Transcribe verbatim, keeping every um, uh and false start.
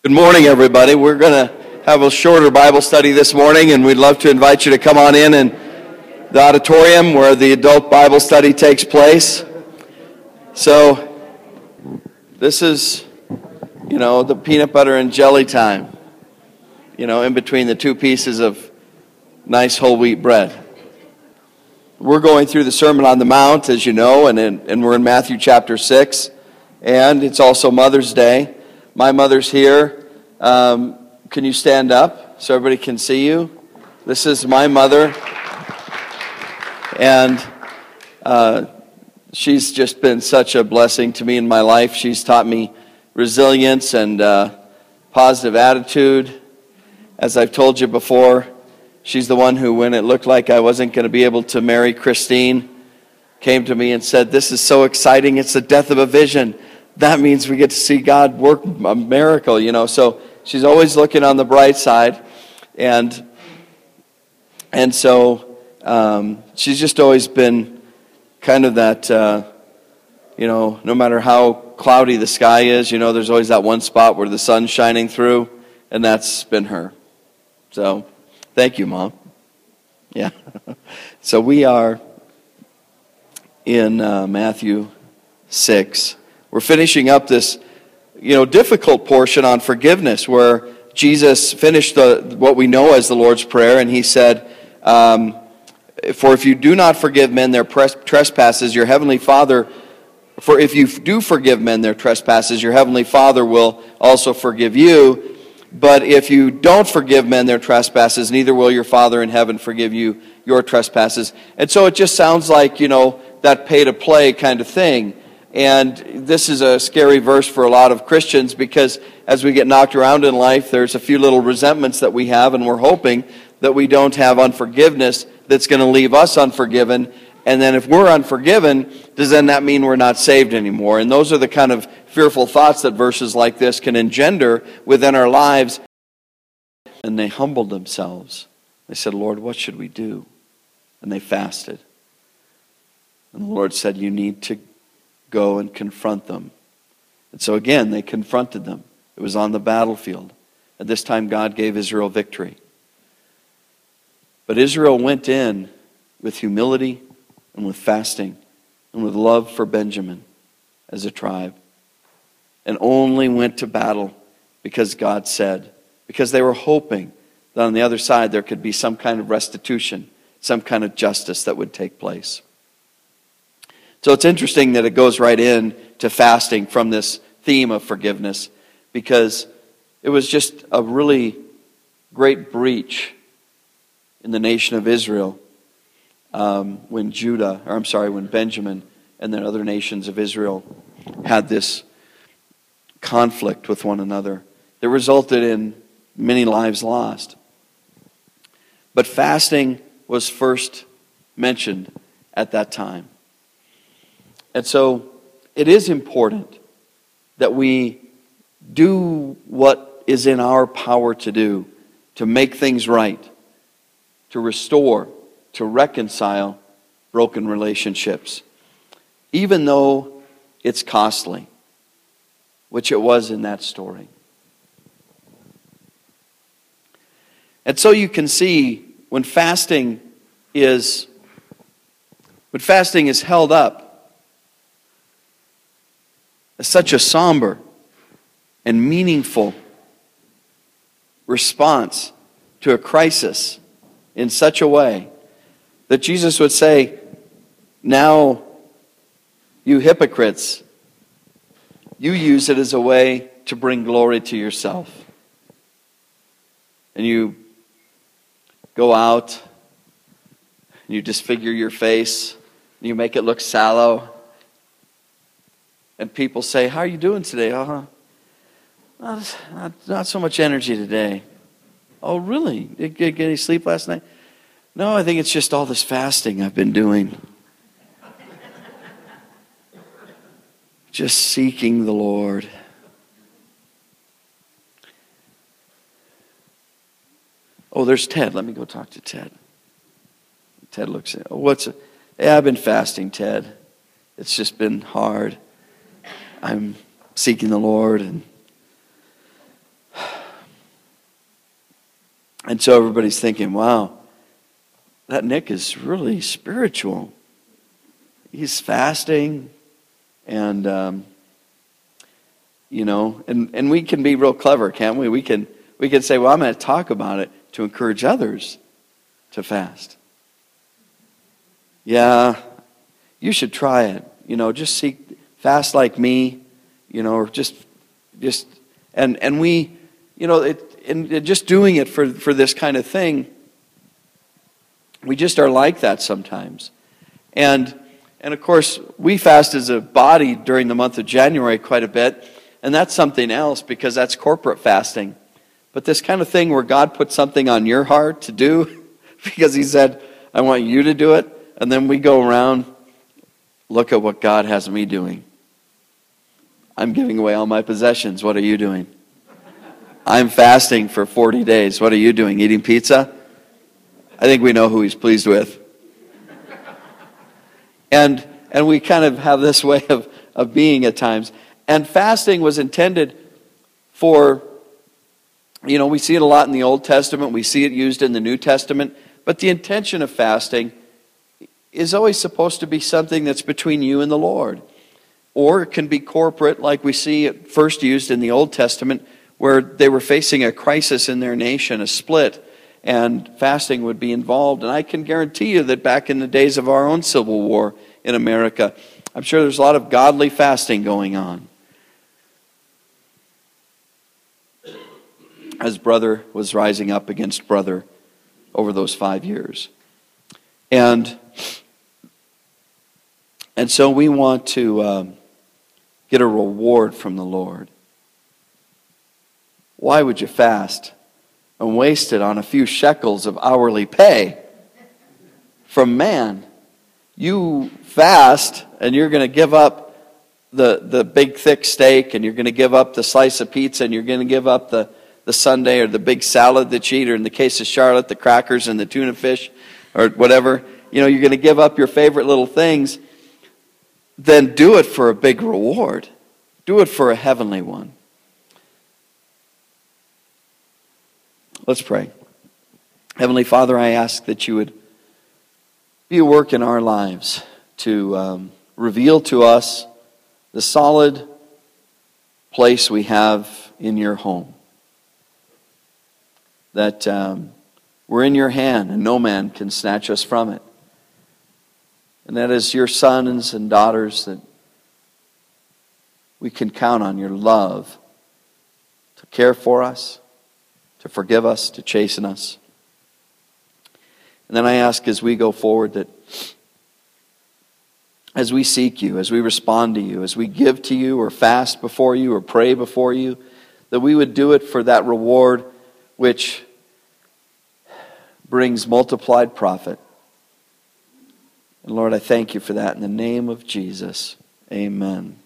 Good morning, everybody. We're going to have a shorter Bible study this morning, and we'd love to invite you to come on in and the auditorium where the adult Bible study takes place. So, this is, you know, the peanut butter and jelly time, you know, in between the two pieces of nice whole wheat bread. We're going through the Sermon on the Mount, as you know, and, in, and we're in Matthew chapter six, and it's also Mother's Day. My mother's here. Um, can you stand up so everybody can see you? This is my mother. And uh, she's just been such a blessing to me in my life. She's taught me resilience and uh, positive attitude. As I've told you before, she's the one who, when it looked like I wasn't going to be able to marry Christine, came to me and said, "This is so exciting. It's the death of a vision. That means we get to see God work a miracle," you know. So she's always looking on the bright side, and and so um, she's just always been kind of that, uh, you know, no matter how cloudy the sky is, you know, there's always that one spot where the sun's shining through, and that's been her. So thank you, Mom. Yeah. So we are in uh, Matthew six. We're finishing up this, you know, difficult portion on forgiveness, where Jesus finished the what we know as the Lord's Prayer, and he said, um, "For if you do not forgive men their trespasses, your heavenly Father, for if you do forgive men their trespasses, your heavenly Father will also forgive you. But if you don't forgive men their trespasses, neither will your Father in heaven forgive you your trespasses." And so it just sounds like, you know, that pay-to-play kind of thing. And this is a scary verse for a lot of Christians, because as we get knocked around in life, there's a few little resentments that we have, and we're hoping that we don't have unforgiveness that's going to leave us unforgiven. And then if we're unforgiven, does then that mean we're not saved anymore? And those are the kind of fearful thoughts that verses like this can engender within our lives. And they humbled themselves. They said, "Lord, what should we do?" And they fasted. And the Lord said, "You need to go and confront them." And so again, they confronted them. It was on the battlefield. At this time, God gave Israel victory. But Israel went in with humility and with fasting and with love for Benjamin as a tribe, and only went to battle because God said, because they were hoping that on the other side there could be some kind of restitution, some kind of justice that would take place. So it's interesting that it goes right in to fasting from this theme of forgiveness, because it was just a really great breach in the nation of Israel um, when Judah, or I'm sorry, when Benjamin and then other nations of Israel had this conflict with one another that resulted in many lives lost. But fasting was first mentioned at that time. And so it is important that we do what is in our power to do to make things right, to restore, to reconcile broken relationships, even though it's costly, which it was in that story. And so you can see when fasting is when fasting is held up as such a somber and meaningful response to a crisis in such a way that Jesus would say, "Now, you hypocrites, you use it as a way to bring glory to yourself. And you go out, and you disfigure your face, and you make it look sallow. And people say, 'How are you doing today?' 'Uh-huh. Not, not, not so much energy today.' 'Oh, really? Did you get any sleep last night?' 'No, I think it's just all this fasting I've been doing. Just seeking the Lord.'" Oh, there's Ted. Let me go talk to Ted. Ted looks at, "Oh, what's it? Yeah, I've been fasting, Ted. It's just been hard. I'm seeking the Lord, and And so everybody's thinking, wow, that Nick is really spiritual. He's fasting, and, um, you know, and, and we can be real clever, can't we? We can, we can say, well, I'm going to talk about it to encourage others to fast. Yeah, you should try it. You know, just seek, fast like me, you know, or just, just, and, and we, you know, it, and just doing it for, for this kind of thing, we just are like that sometimes. And, and of course, we fast as a body during the month of January quite a bit, and that's something else because that's corporate fasting. But this kind of thing where God put something on your heart to do because he said, I want you to do it, and then we go around, look at what God has me doing. I'm giving away all my possessions. What are you doing? I'm fasting for forty days. What are you doing? Eating pizza? I think we know who he's pleased with. And and we kind of have this way of, of being at times. And fasting was intended for, you know, we see it a lot in the Old Testament. We see it used in the New Testament. But the intention of fasting is always supposed to be something that's between you and the Lord. Or it can be corporate, like we see it first used in the Old Testament, where they were facing a crisis in their nation, a split, and fasting would be involved. And I can guarantee you that back in the days of our own Civil War in America, I'm sure there's a lot of godly fasting going on. As brother was rising up against brother over those five years. And, and so we want to um, get a reward from the Lord. Why would you fast and waste it on a few shekels of hourly pay from man? You fast and you're going to give up the, the big thick steak, and you're going to give up the slice of pizza, and you're going to give up the, the sundae or the big salad that you eat, or in the case of Charlotte, the crackers and the tuna fish or whatever. You know, you're going to give up your favorite little things. Then do it for a big reward. Do it for a heavenly one. Let's pray. Heavenly Father, I ask that you would be at work in our lives to um, reveal to us the solid place we have in your home. That um, we're in your hand and no man can snatch us from it. And that as your sons and daughters, that we can count on your love to care for us, to forgive us, to chasten us. And then I ask as we go forward that as we seek you, as we respond to you, as we give to you or fast before you or pray before you, that we would do it for that reward which brings multiplied profit. And Lord, I thank you for that in the name of Jesus. Amen.